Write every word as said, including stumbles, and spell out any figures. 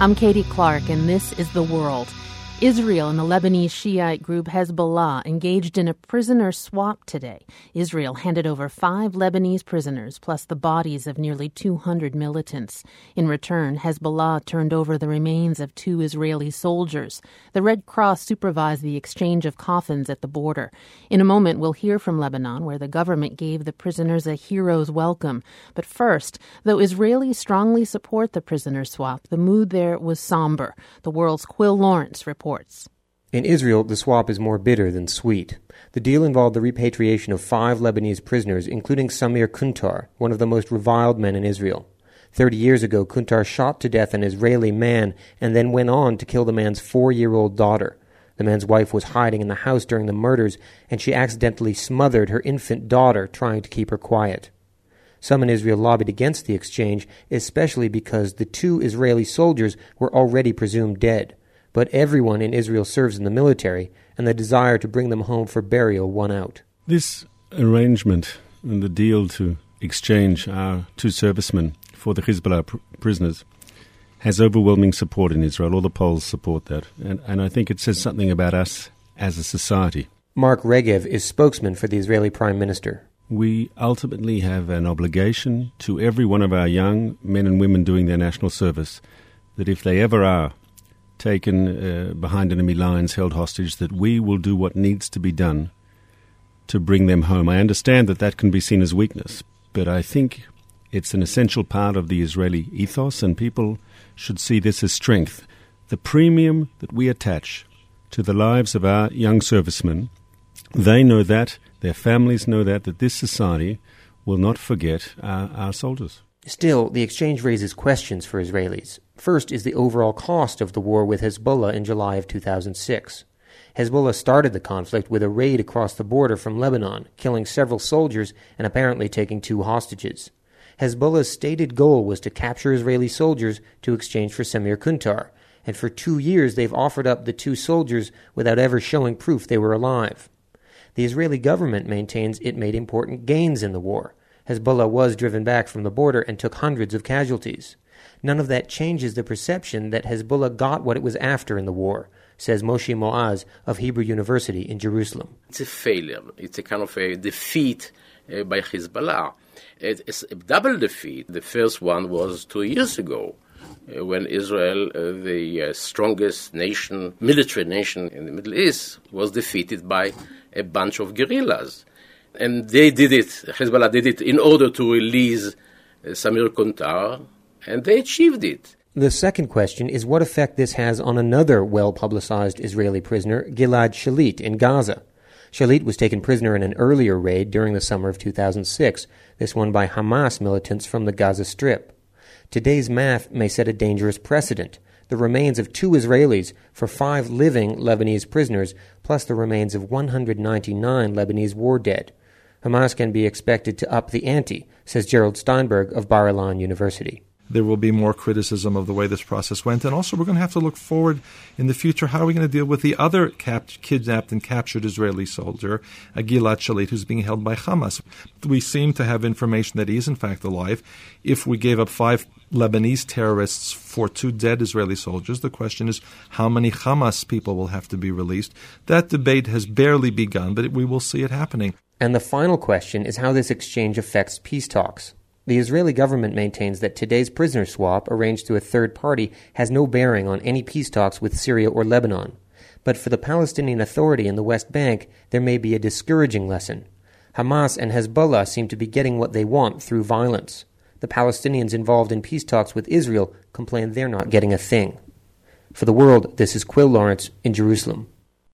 I'm Katie Clark, and this is The World. Israel and the Lebanese Shiite group Hezbollah engaged in a prisoner swap today. Israel handed over five Lebanese prisoners, plus the bodies of nearly two hundred militants. In return, Hezbollah turned over the remains of two Israeli soldiers. The Red Cross supervised the exchange of coffins at the border. In a moment, we'll hear from Lebanon, where the government gave the prisoners a hero's welcome. But first, though Israelis strongly support the prisoner swap, the mood there was somber. The World's Quill Lawrence reports. In Israel, the swap is more bitter than sweet. The deal involved the repatriation of five Lebanese prisoners, including Samir Kuntar, one of the most reviled men in Israel. Thirty years ago, Kuntar shot to death an Israeli man and then went on to kill the man's four-year-old daughter. The man's wife was hiding in the house during the murders, and she accidentally smothered her infant daughter, trying to keep her quiet. Some in Israel lobbied against the exchange, especially because the two Israeli soldiers were already presumed dead. But everyone in Israel serves in the military, and the desire to bring them home for burial won out. This arrangement and the deal to exchange our two servicemen for the Hezbollah pr- prisoners has overwhelming support in Israel. All the polls support that. And, and I think it says something about us as a society. Mark Regev is spokesman for the Israeli Prime Minister. We ultimately have an obligation to every one of our young men and women doing their national service that if they ever are taken uh, behind enemy lines, held hostage, that we will do what needs to be done to bring them home. I understand that that can be seen as weakness, but I think it's an essential part of the Israeli ethos, and people should see this as strength. The premium that we attach to the lives of our young servicemen, they know that, their families know that, that this society will not forget our, our soldiers. Still, the exchange raises questions for Israelis. First is the overall cost of the war with Hezbollah in July of two thousand six. Hezbollah started the conflict with a raid across the border from Lebanon, killing several soldiers and apparently taking two hostages. Hezbollah's stated goal was to capture Israeli soldiers to exchange for Samir Kuntar, and for two years they've offered up the two soldiers without ever showing proof they were alive. The Israeli government maintains it made important gains in the war. Hezbollah was driven back from the border and took hundreds of casualties. None of that changes the perception that Hezbollah got what it was after in the war, says Moshe Moaz of Hebrew University in Jerusalem. It's a failure. It's a kind of a defeat uh, by Hezbollah. It's a double defeat. The first one was two years ago, uh, when Israel, uh, the uh, strongest nation, military nation in the Middle East, was defeated by a bunch of guerrillas. And they did it, Hezbollah did it, in order to release uh, Samir Kuntar, and they achieved it. The second question is what effect this has on another well-publicized Israeli prisoner, Gilad Shalit, in Gaza. Shalit was taken prisoner in an earlier raid during the summer of two thousand six, this one by Hamas militants from the Gaza Strip. Today's math may set a dangerous precedent. The remains of two Israelis for five living Lebanese prisoners, plus the remains of one hundred ninety-nine Lebanese war dead. Hamas can be expected to up the ante, says Gerald Steinberg of Bar-Ilan University. There will be more criticism of the way this process went. And also we're going to have to look forward in the future. How are we going to deal with the other cap- kidnapped and captured Israeli soldier, Gilad Shalit, who's being held by Hamas? We seem to have information that he is in fact alive. If we gave up five Lebanese terrorists for two dead Israeli soldiers, the question is how many Hamas people will have to be released. That debate has barely begun, but we will see it happening. And the final question is how this exchange affects peace talks. The Israeli government maintains that today's prisoner swap, arranged through a third party, has no bearing on any peace talks with Syria or Lebanon. But for the Palestinian Authority in the West Bank, there may be a discouraging lesson. Hamas and Hezbollah seem to be getting what they want through violence. The Palestinians involved in peace talks with Israel complain they're not getting a thing. For The World, this is Quill Lawrence in Jerusalem.